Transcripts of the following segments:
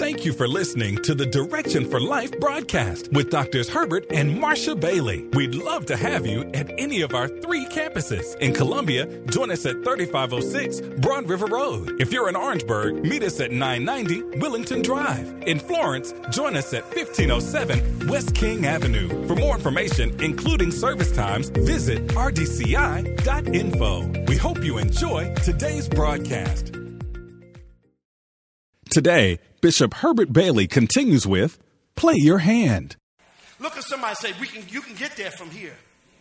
Thank you for listening to the Direction for Life broadcast with Drs. Herbert and Marsha Bailey. We'd love to have you at any of our 3 campuses. In Columbia, join us at 3506 Broad River Road. If you're in Orangeburg, meet us at 990 Willington Drive. In Florence, join us at 1507 West King Avenue. For more information, including service times, visit rdci.info. We hope you enjoy today's broadcast. Today, Bishop Herbert Bailey continues with Play Your Hand. Look at somebody and say, you can get there from here.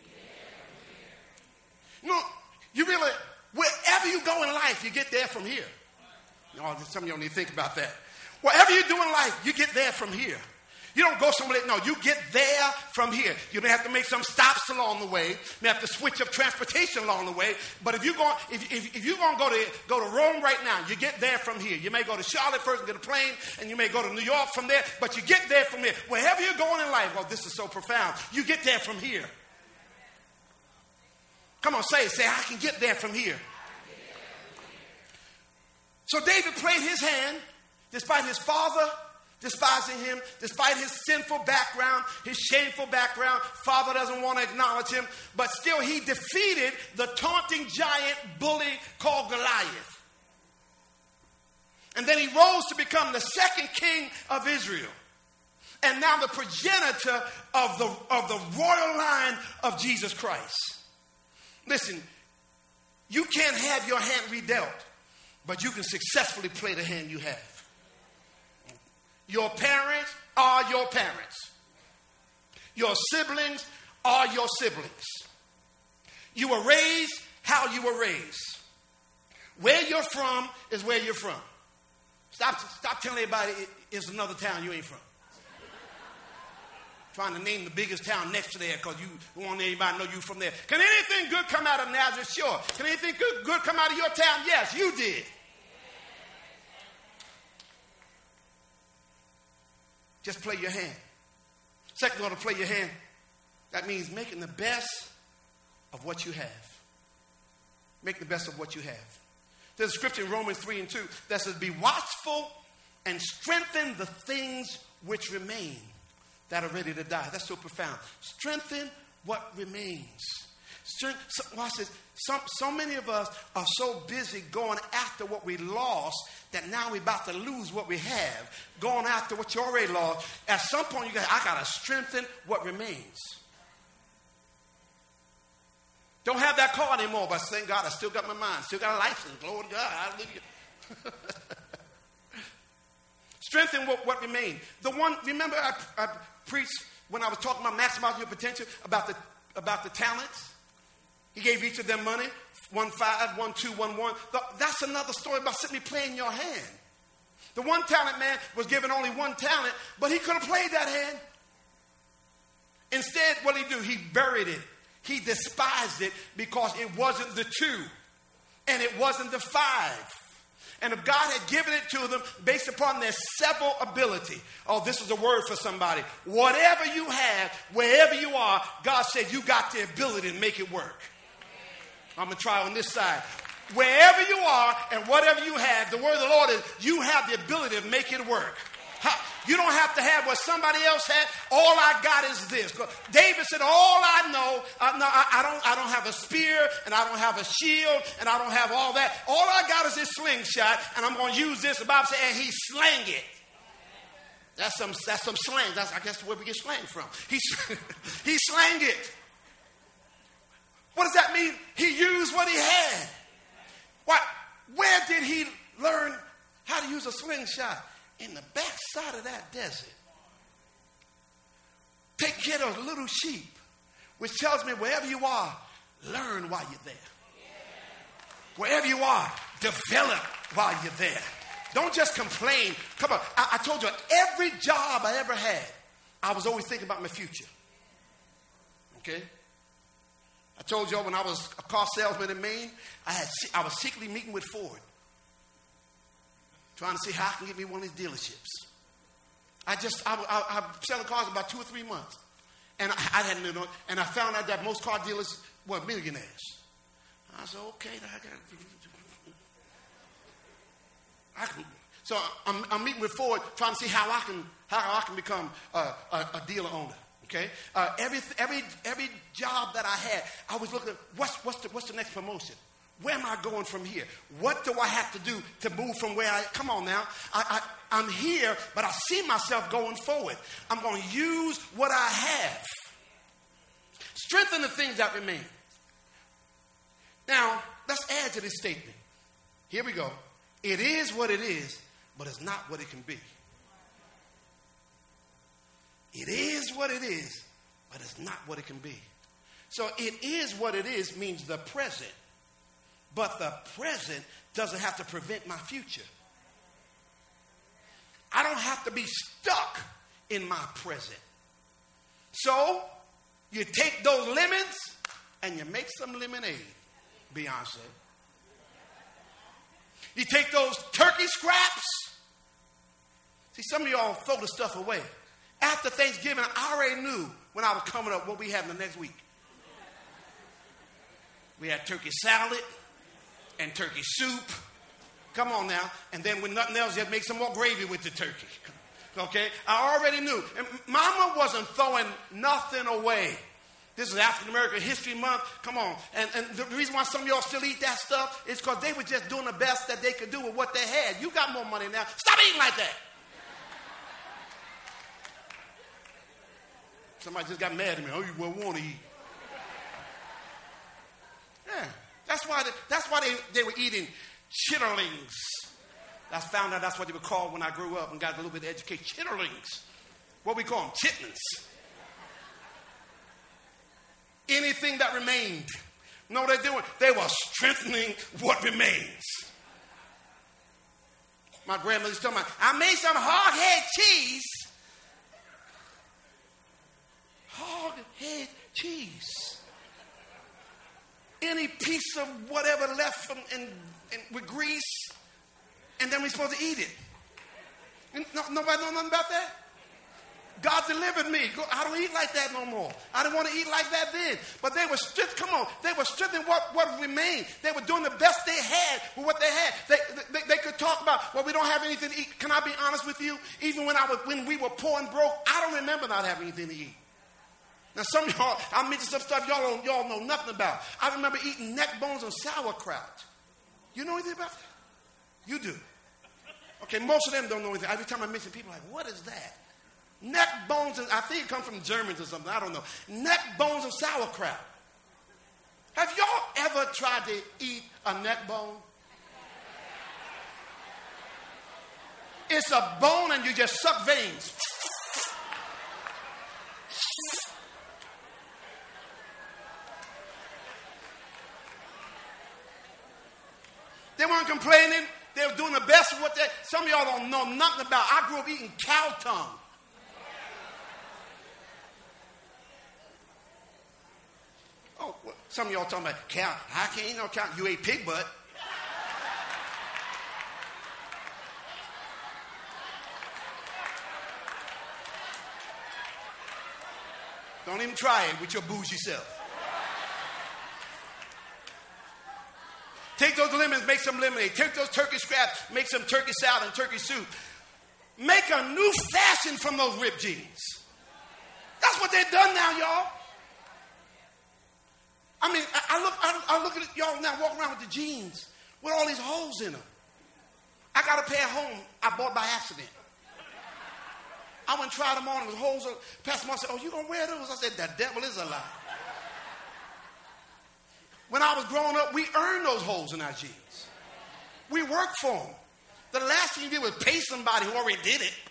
No, you really, wherever you go in life, you get there from here. Some of you don't need to think about that. Whatever you do in life, you get there from here. You don't go somewhere. No, you get there from here. You may have to make some stops along the way. You may have to switch up transportation along the way. But if you're going to go to Rome right now, you get there from here. You may go to Charlotte first and get a plane, and you may go to New York from there. But you get there from here. Wherever you're going in life, this is so profound. You get there from here. Come on, say I can get there from here. So David played his hand, despite his father despising him, despite his sinful background, his shameful background. Father doesn't want to acknowledge him, but still he defeated the taunting giant bully called Goliath. And then he rose to become the second king of Israel. And now the progenitor of the royal line of Jesus Christ. Listen, you can't have your hand redealt, but you can successfully play the hand you have. Your parents are your parents. Your siblings are your siblings. You were raised how you were raised. Where you're from is where you're from. Stop telling everybody it's another town you ain't from. Trying to name the biggest town next to there because you want anybody to know you from there. Can anything good come out of Nazareth? Sure. Can anything good come out of your town? Yes, you did. Just play your hand. Second, to play your hand. That means making the best of what you have. Make the best of what you have. There's a scripture in Romans 3:2 that says, be watchful and strengthen the things which remain that are ready to die. That's so profound. Strengthen what remains. Watch this. So many of us are so busy going after what we lost that now we're about to lose what we have. Going after what you already lost. At some point, I got to strengthen what remains. Don't have that car anymore, but thank God I still got my mind. Still got a license. Glory to God. Hallelujah. Strengthen what remains. Remember I preached when I was talking about maximizing your potential about the talents? He gave each of them money, 1 5, 1 2, 1 1. That's another story about simply playing your hand. The one talent man was given only one talent, but he could have played that hand. Instead, what did he do? He buried it. He despised it because it wasn't the 2 and it wasn't the 5. And if God had given it to them based upon their several ability. Oh, this is a word for somebody. Whatever you have, wherever you are, God said you got the ability to make it work. I'm going to try on this side. Wherever you are and whatever you have, the word of the Lord is you have the ability to make it work. You don't have to have what somebody else had. All I got is this. David said, all I know, I don't have a spear and I don't have a shield and I don't have all that. All I got is this slingshot and I'm going to use this. The Bible says, and he slang it. That's some slang. That's, I guess, where we get slang from. He slanged it. What does that mean? He used what he had. What? Where did he learn how to use a slingshot? In the backside of that desert. Take care of little sheep, which tells me wherever you are, learn while you're there. Wherever you are, develop while you're there. Don't just complain. Come on, I told you, every job I ever had, I was always thinking about my future. Okay? I told you when I was a car salesman in Maine, I was secretly meeting with Ford. Trying to see how I can get me one of these dealerships. I selling cars about 2 or 3 months. And I hadn't known, and I found out that most car dealers were millionaires. I said, okay, So I'm meeting with Ford, trying to see how I can become a dealer owner. Okay, every job that I had, I was looking at what's the next promotion. Where am I going from here? What do I have to do to move from where I? Come on now, I'm here, but I see myself going forward. I'm going to use what I have. Strengthen the things that remain. Now let's add to this statement. Here we go. It is what it is, but it's not what it can be. It is what it is, but it's not what it can be. So it is what it is means the present. But the present doesn't have to prevent my future. I don't have to be stuck in my present. So you take those lemons and you make some lemonade, Beyonce. You take those turkey scraps. See, some of y'all throw the stuff away. After Thanksgiving, I already knew when I was coming up what we had in the next week. We had turkey salad and turkey soup. Come on now. And then with nothing else, just make some more gravy with the turkey. Okay? I already knew. And Mama wasn't throwing nothing away. This is African American History Month. Come on. And the reason why some of y'all still eat that stuff is because they were just doing the best that they could do with what they had. You got more money now. Stop eating like that. Somebody just got mad at me. Oh, you won't want to eat. Yeah. That's why they were eating chitterlings. I found out that's what they were called when I grew up and got a little bit of education. Chitterlings. What we call them? Chitlins. Anything that remained. You know what they're doing? They were strengthening what remains. My grandmother's talking about, I made some hog-head cheese. Hog-head cheese. Any piece of whatever left from with grease, and then we're supposed to eat it. And nobody know nothing about that? God delivered me. I don't eat like that no more. I didn't want to eat like that then. But they were they were strengthening what remained. They were doing the best they had with what they had. They could talk about, well, we don't have anything to eat. Can I be honest with you? Even when we were poor and broke, I don't remember not having anything to eat. Now, some of y'all, I'll mention some stuff y'all know nothing about. I remember eating neck bones and sauerkraut. You know anything about that? You do. Okay, most of them don't know anything. Every time I mention people, like, what is that? Neck bones, and I think it comes from Germans or something. I don't know. Neck bones and sauerkraut. Have y'all ever tried to eat a neck bone? It's a bone and you just suck veins. They weren't complaining. They were doing the best of what they... Some of y'all don't know nothing about. I grew up eating cow tongue. Oh, well, some of y'all talking about cow. I can't eat no cow. You ate pig butt. Don't even try it with your bougie self. Take those lemons, make some lemonade. Take those turkey scraps, make some turkey salad and turkey soup. Make a new fashion from those ripped jeans. That's what they've done now, y'all. I mean, I look at y'all now walking around with the jeans with all these holes in them. I got a pair at home I bought by accident. I went and tried them on. There was holes. Pastor Mark said, oh, you going to wear those? I said, the devil is a lie. When I was growing up, we earned those holes in our jeans. We worked for them. The last thing you did was pay somebody who already did it.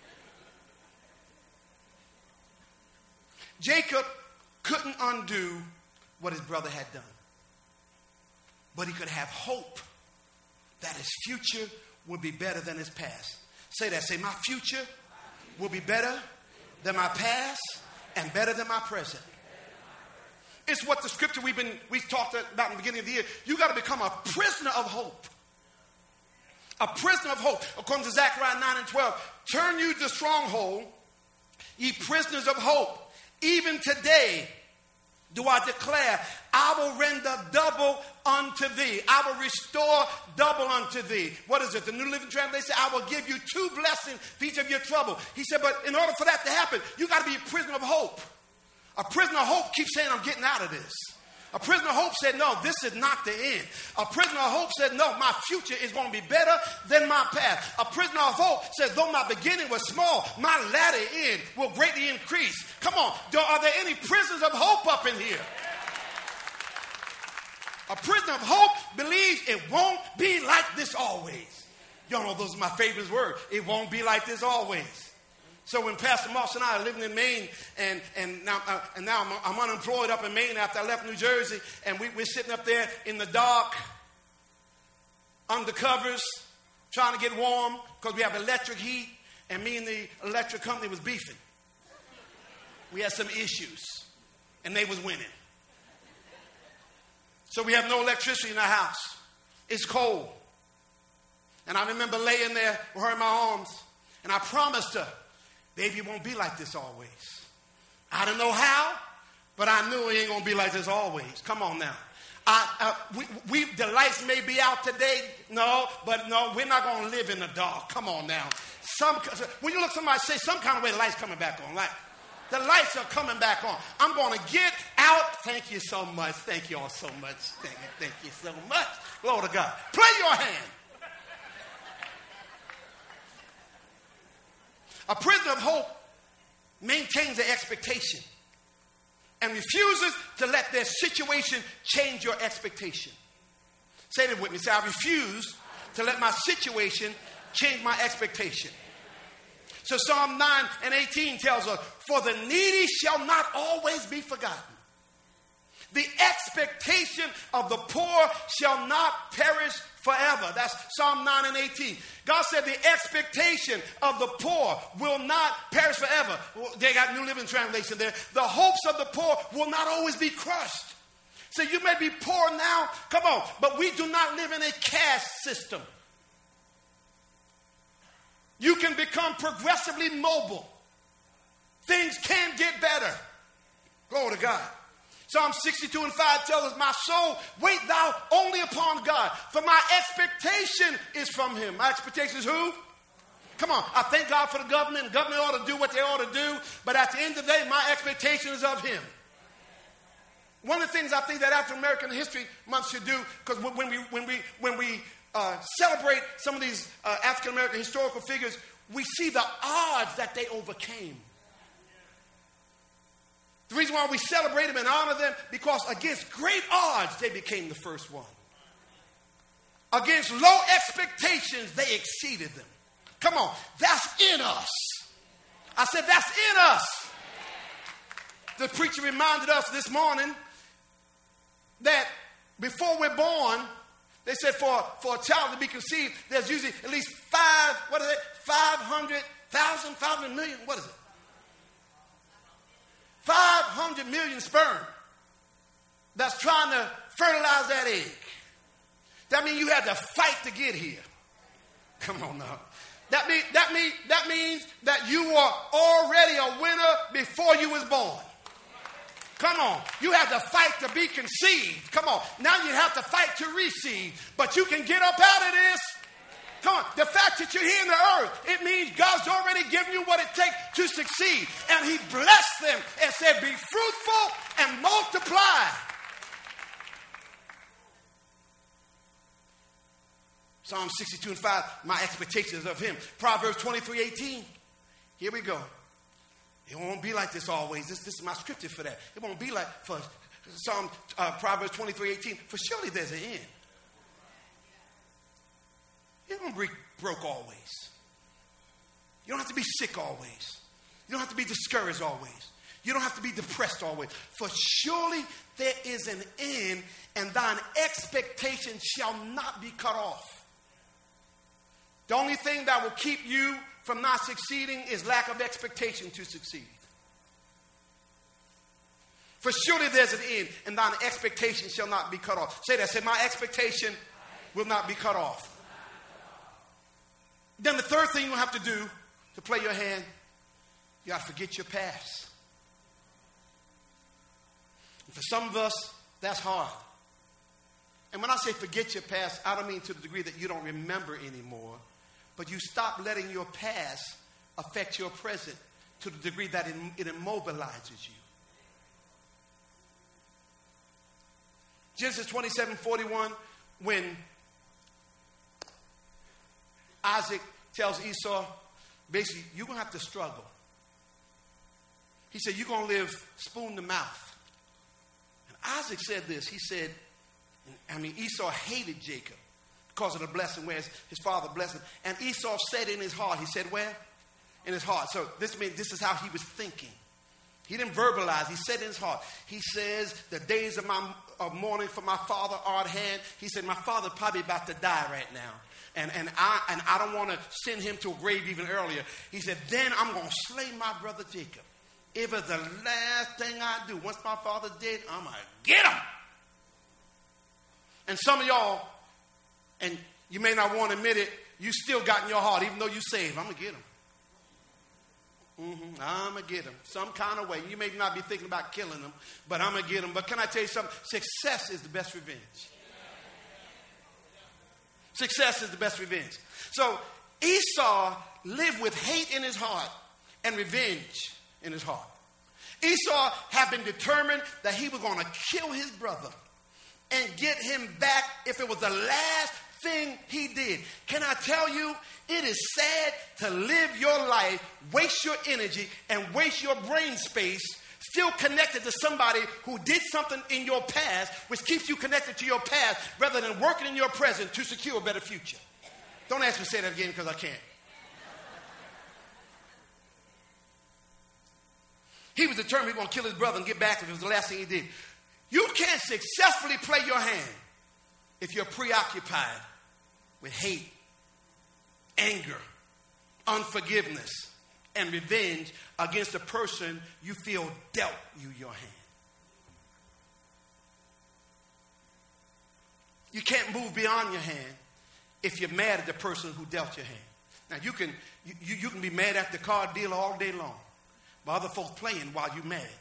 Jacob couldn't undo what his brother had done. But he could have hope that his future would be better than his past. Say that. Say, my future will be better than my past and better than my present. It's what the scripture we talked about in the beginning of the year. You got to become a prisoner of hope. A prisoner of hope. According to Zechariah 9 and 12. Turn you to stronghold, ye prisoners of hope. Even today, do I declare, I will render double unto thee. I will restore double unto thee. What is it? The New Living Translation says, I will give you 2 blessings for each of your trouble. He said, but in order for that to happen, you got to be a prisoner of hope. A prisoner of hope keeps saying, I'm getting out of this. A prisoner of hope said, no, this is not the end. A prisoner of hope said, no, my future is going to be better than my past. A prisoner of hope says, though my beginning was small, my latter end will greatly increase. Come on, are there any prisoners of hope up in here? A prisoner of hope believes it won't be like this always. Y'all know those are my favorite words. It won't be like this always. So when Pastor Moss and I are living in Maine, and now I'm unemployed up in Maine after I left New Jersey, and we're sitting up there in the dark, under covers, trying to get warm because we have electric heat, and me and the electric company was beefing. We had some issues, and they was winning. So we have no electricity in our house. It's cold. And I remember laying there with her in my arms, and I promised her, baby, it won't be like this always. I don't know how, but I knew it ain't going to be like this always. Come on now. The lights may be out today. No, we're not going to live in the dark. Come on now. When you look at somebody say some kind of way, the light's coming back on. Like, the lights are coming back on. I'm going to get out. Thank you so much. Thank you all so much. Thank you so much. Glory to God. Play your hand. A prisoner of hope maintains their expectation and refuses to let their situation change your expectation. Say that with me. Say, I refuse to let my situation change my expectation. So Psalm 9:18 tells us, for the needy shall not always be forgotten. The expectation of the poor shall not perish forever. That's Psalm 9:18. God said the expectation of the poor will not perish forever. They got New Living Translation there. The hopes of the poor will not always be crushed. So you may be poor now, come on, but we do not live in a caste system. You can become progressively mobile. Things can get better. Glory to God. Psalm 62:5 tells us, my soul, wait thou only upon God, for my expectation is from him. My expectation is who? Come on. I thank God for the government. The government ought to do what they ought to do. But at the end of the day, my expectation is of him. One of the things I think that African American History Month should do, because when we celebrate some of these African American historical figures, we see the odds that they overcame. The reason why we celebrate them and honor them, because against great odds, they became the first one. Against low expectations, they exceeded them. Come on, that's in us. I said, that's in us. The preacher reminded us this morning that before we're born, they said for a child to be conceived, there's usually at least 500,000, 500 million, what is it? 500 million sperm that's trying to fertilize that egg. That means you had to fight to get here. Come on now. That means that you were already a winner before you was born. Come on. You had to fight to be conceived. Come on. Now you have to fight to receive. But you can get up out of this. Come on. The fact that you're here in the earth, it means God's already given you what it takes to succeed. And he blessed them and said, be fruitful and multiply. Psalm 62:5, my expectations of him. Proverbs 23:18. Here we go. It won't be like this always. This is my scripture for that. It won't be like for Proverbs 23:18. For surely there's an end. You don't be broke always. You don't have to be sick always. You don't have to be discouraged always. You don't have to be depressed always. For surely there is an end, and thine expectation shall not be cut off. The only thing that will keep you from not succeeding is lack of expectation to succeed. For surely there's an end, and thine expectation shall not be cut off. Say that. Say, my expectation will not be cut off. Then the third thing you have to do to play your hand, you got to forget your past. For some of us, that's hard. And when I say forget your past, I don't mean to the degree that you don't remember anymore, but you stop letting your past affect your present to the degree that it immobilizes you. Genesis 27:41, when Isaac tells Esau, basically, you're going to have to struggle. He said, you're going to live spoon to mouth. And Isaac said this. He said, Esau hated Jacob because of the blessing, whereas his father blessed him. And Esau said in his heart, he said where? In his heart. So this means this is how he was thinking. He didn't verbalize. He said in his heart. He says, the days of mourning for my father are at hand. He said, my father's probably about to die right now. And I don't want to send him to a grave even earlier. He said, then I'm going to slay my brother Jacob. If it's the last thing I do, once my father's dead, I'm going to get him. And some of y'all, and you may not want to admit it, you still got in your heart, even though you saved, I'm going to get him. I'm going to get him some kind of way. You may not be thinking about killing him, but I'm going to get him. But can I tell you something? Success is the best revenge. Success is the best revenge. So Esau lived with hate in his heart and revenge in his heart. Esau had been determined that he was going to kill his brother and get him back if it was the last thing he did. Can I tell you, it is sad to live your life, waste your energy, and waste your brain space still connected to somebody who did something in your past, which keeps you connected to your past, rather than working in your present to secure a better future. Don't ask me to say that again because I can't. He was determined he was going to kill his brother and get back if it was the last thing he did. You can't successfully play your hand if you're preoccupied with hate, anger, unforgiveness, and revenge against the person you feel dealt you your hand. You can't move beyond your hand if you're mad at the person who dealt your hand. Now, you can be mad at the car dealer all day long, but other folks playing while you're mad.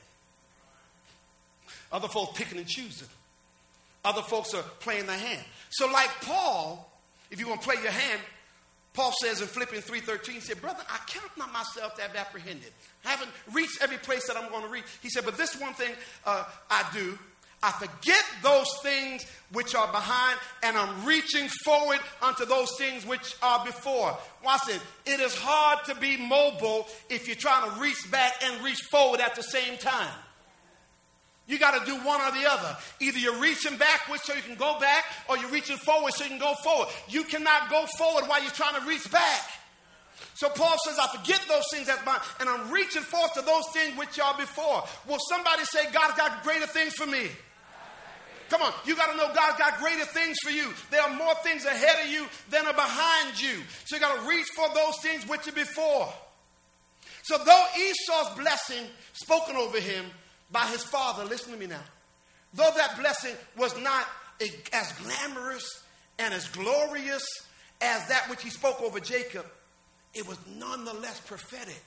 Other folks picking and choosing. Other folks are playing their hand. So like Paul, if you're going to play your hand, Paul says in Philippians 3:13, he said, brother, I count not myself to have apprehended. I haven't reached every place that I'm going to reach. He said, but this one thing I do, I forget those things which are behind, and I'm reaching forward unto those things which are before. Watch it. It is hard to be mobile if you're trying to reach back and reach forward at the same time. You got to do one or the other. Either you're reaching backwards so you can go back, or you're reaching forward so you can go forward. You cannot go forward while you're trying to reach back. So Paul says, I forget those things that's mine, and I'm reaching forth to those things which are before. Will somebody say, God's got greater things for me? Come on, you got to know God's got greater things for you. There are more things ahead of you than are behind you. So you got to reach for those things which are before. So though Esau's blessing spoken over him by his father, listen to me now, though that blessing was not as glamorous and as glorious as that which he spoke over Jacob, it was nonetheless prophetic.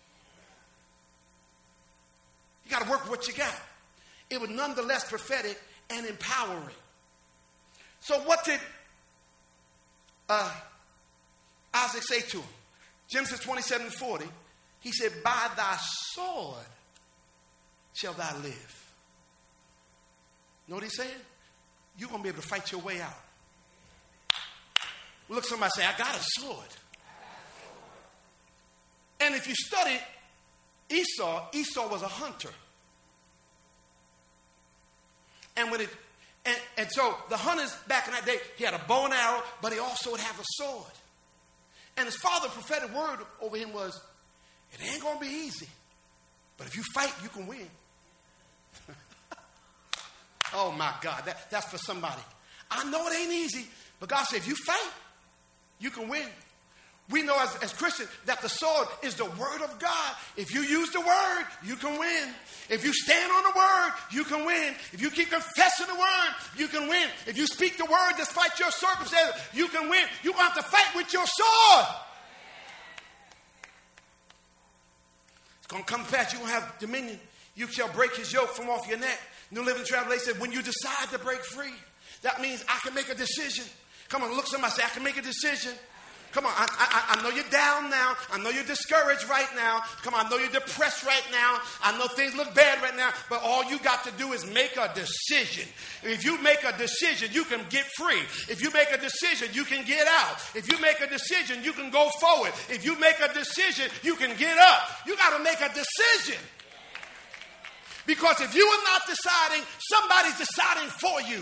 You got to work with what you got. It was nonetheless prophetic and empowering. So what did Isaac say to him? Genesis 27:40, he said, by thy sword shall thou live. You know what he's saying? You're going to be able to fight your way out. Look, somebody say, I got a sword. And if you study Esau was a hunter. And so the hunters back in that day, he had a bow and arrow, but he also would have a sword. And his father's prophetic word over him was, it ain't going to be easy, but if you fight, you can win. Oh my God, that's for somebody. I know it ain't easy, but God said, if you fight, you can win. We know as Christians that the sword is the word of God. If you use the word, you can win. If you stand on the word, you can win. If you keep confessing the word, you can win. If you speak the word despite your circumstances, you can win. You have to fight with your sword. It's going to come to pass. You will have dominion. You shall break his yoke from off your neck. New Living Translation said, when you decide to break free, that means I can make a decision. Come on, look somebody say, I can make a decision. Come on, I know you're down now. I know you're discouraged right now. Come on, I know you're depressed right now. I know things look bad right now. But all you got to do is make a decision. If you make a decision, you can get free. If you make a decision, you can get out. If you make a decision, you can go forward. If you make a decision, you can get up. You got to make a decision. Because if you are not deciding, somebody's deciding for you.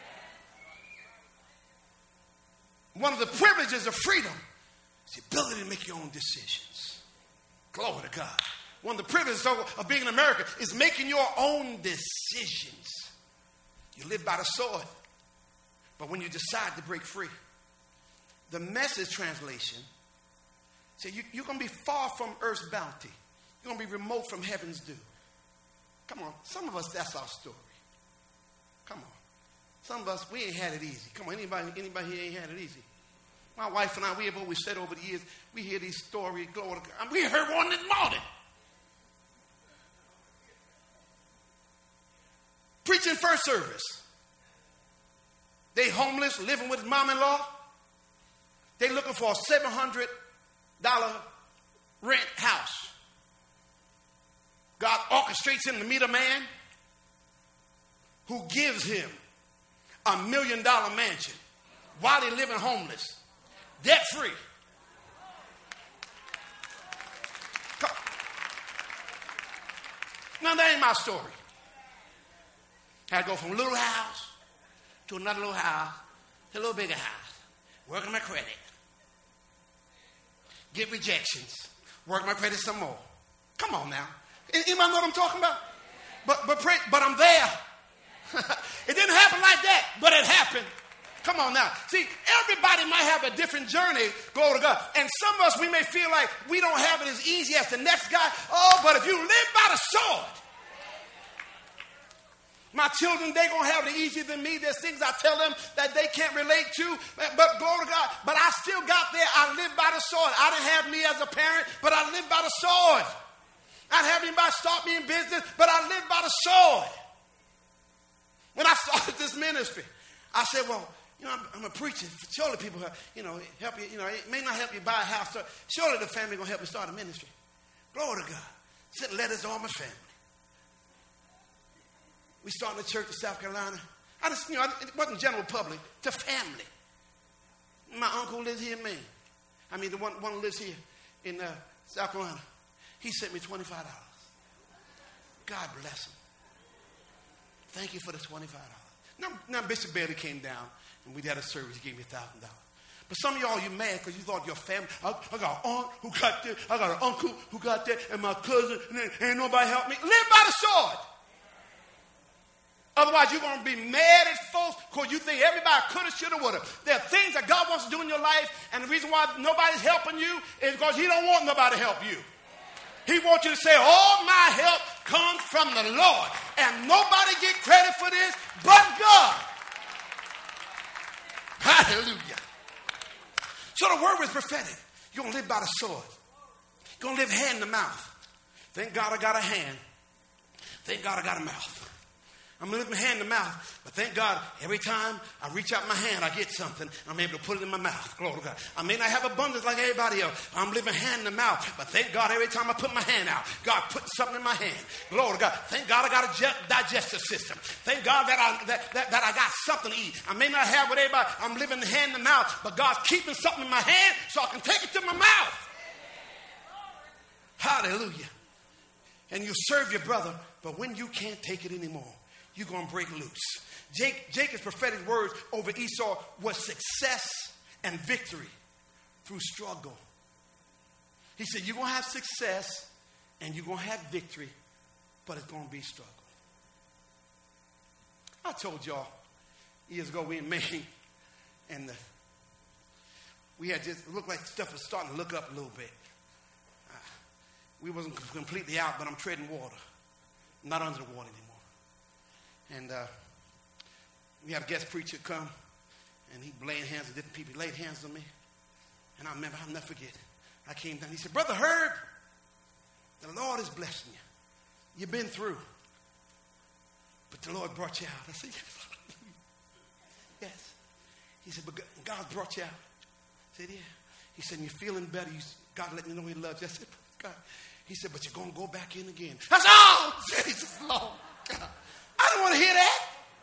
One of the privileges of freedom is the ability to make your own decisions. Glory to God. One of the privileges of being in America is making your own decisions. You live by the sword. But when you decide to break free, the Message translation says you're going to be far from earth's bounty. You're going to be remote from heaven's dew. Come on. Some of us, that's our story. Come on. Some of us, we ain't had it easy. Come on, anybody here ain't had it easy? My wife and I, we have always said over the years, we hear these stories, glory to God. We heard one this morning. Preaching first service. They homeless, living with mom-in-law. They looking for a $700 rent house. God orchestrates him to meet a man who gives him $1 million mansion while they living homeless, debt free. Now that ain't my story. I had to go from a little house to another little house to a little bigger house, working my credit, get rejections, work my credit some more. Come on now, anybody know what I'm talking about? But I'm there. It didn't happen like that, but it happened. Come on now. See, everybody might have a different journey, glory to God. And some of us, we may feel like we don't have it as easy as the next guy. Oh, but if you live by the sword, my children, they're going to have it easier than me. There's things I tell them that they can't relate to. But glory to God, but I still got there. I lived by the sword. I didn't have me as a parent, but I lived by the sword. I didn't have anybody start me in business, but I lived by the sword. When I started this ministry, I said, well, I'm a preacher. Surely people, help you. It may not help you buy a house. Surely the family going to help you start a ministry. Glory to God. Sent letters to all my family. We started a church in South Carolina. It wasn't general public, to family. My uncle lives here in Maine. The one who lives here in South Carolina. He sent me $25. God bless him. Thank you for the $25. Now Bishop Bailey came down and we had a service. He gave me $1,000. But some of y'all, you mad because you thought your family, I got an aunt who got this, I got an uncle who got that, and my cousin, and ain't nobody help me. Live by the sword. Otherwise, you're going to be mad at folks because you think everybody could have, should have, would have. There are things that God wants to do in your life, and the reason why nobody's helping you is because he don't want nobody to help you. He wants you to say, all my help comes from the Lord. And nobody get credit for this but God. Hallelujah. So the word was prophetic. You're going to live by the sword. You're going to live hand to mouth. Thank God I got a hand. Thank God I got a mouth. I'm living hand to mouth, but thank God every time I reach out my hand, I get something. I'm able to put it in my mouth. Glory to God. I may not have abundance like everybody else. I'm living hand to mouth, but thank God every time I put my hand out, God put something in my hand. Glory to God. Thank God I got a digestive system. Thank God that I got something to eat. I may not have what everybody. I'm living hand to mouth, but God's keeping something in my hand so I can take it to my mouth. Hallelujah. And you serve your brother, but when you can't take it anymore, you're going to break loose. Jacob's prophetic words over Esau was success and victory through struggle. He said, you're going to have success and you're going to have victory, but it's going to be struggle. I told y'all years ago we in Maine, and we had just looked like stuff was starting to look up a little bit. We wasn't completely out, but I'm treading water. I'm not under the water anymore. And we had a guest preacher come, and he laying hands on different people. He laid hands on me. And I remember, I'll never forget. I came down. He said, Brother Herb, the Lord is blessing you. You've been through. But the Lord brought you out. I said, yes. Yes. He said, but God brought you out. I said, yeah. He said, you're feeling better. God let me know he loves you. I said, God. He said, but you're going to go back in again. I said, oh, Jesus, Lord. God. I don't want to hear that.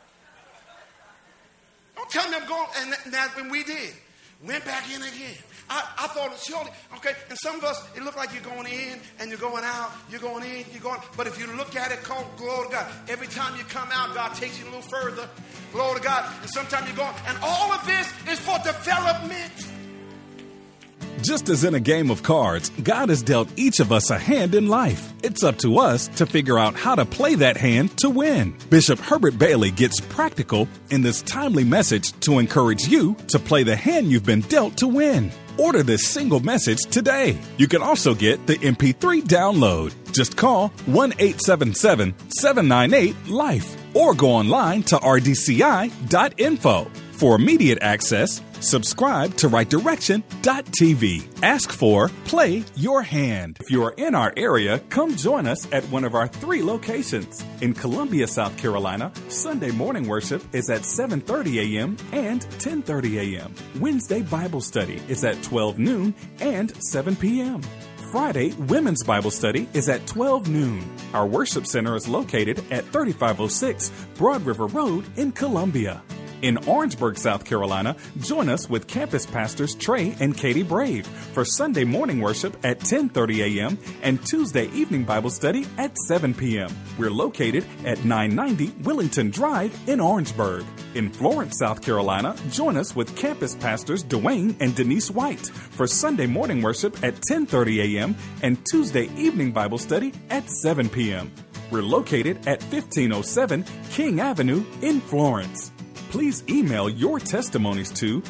Don't tell me I'm going. And that's when we did. Went back in again. I thought, surely, okay, and some of us, it looked like you're going in and you're going out, you're going in, you're going, but if you look at it, glory to God, every time you come out, God takes you a little further, glory to God, and sometimes you're going, and all of this is for development. Just as in a game of cards, God has dealt each of us a hand in life. It's up to us to figure out how to play that hand to win. Bishop Herbert Bailey gets practical in this timely message to encourage you to play the hand you've been dealt to win. Order this single message today. You can also get the MP3 download. Just call 1-877-798-LIFE or go online to rdci.info. For immediate access, subscribe to rightdirection.tv. Ask for Play Your Hand. If you are in our area, come join us at one of our 3 locations. In Columbia, South Carolina, Sunday morning worship is at 7:30 a.m. and 10:30 a.m. Wednesday Bible study is at 12 noon and 7 p.m. Friday, Women's Bible Study is at 12 noon. Our worship center is located at 3506 Broad River Road in Columbia. In Orangeburg, South Carolina, join us with campus pastors Trey and Katie Brave for Sunday morning worship at 10:30 a.m. and Tuesday evening Bible study at 7 p.m. We're located at 990 Willington Drive in Orangeburg. In Florence, South Carolina, join us with campus pastors Dwayne and Denise White for Sunday morning worship at 10:30 a.m. and Tuesday evening Bible study at 7 p.m. We're located at 1507 King Avenue in Florence. Please email your testimonies to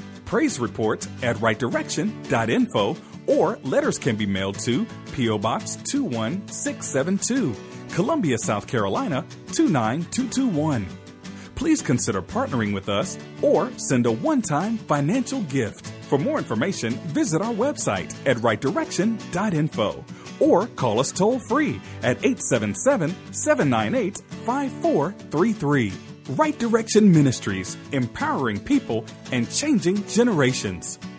praisereport@rightdirection.info or letters can be mailed to P.O. Box 21672, Columbia, South Carolina 29221. Please consider partnering with us or send a one-time financial gift. For more information, visit our website at rightdirection.info or call us toll-free at 877-798-5433. Right Direction Ministries, empowering people and changing generations.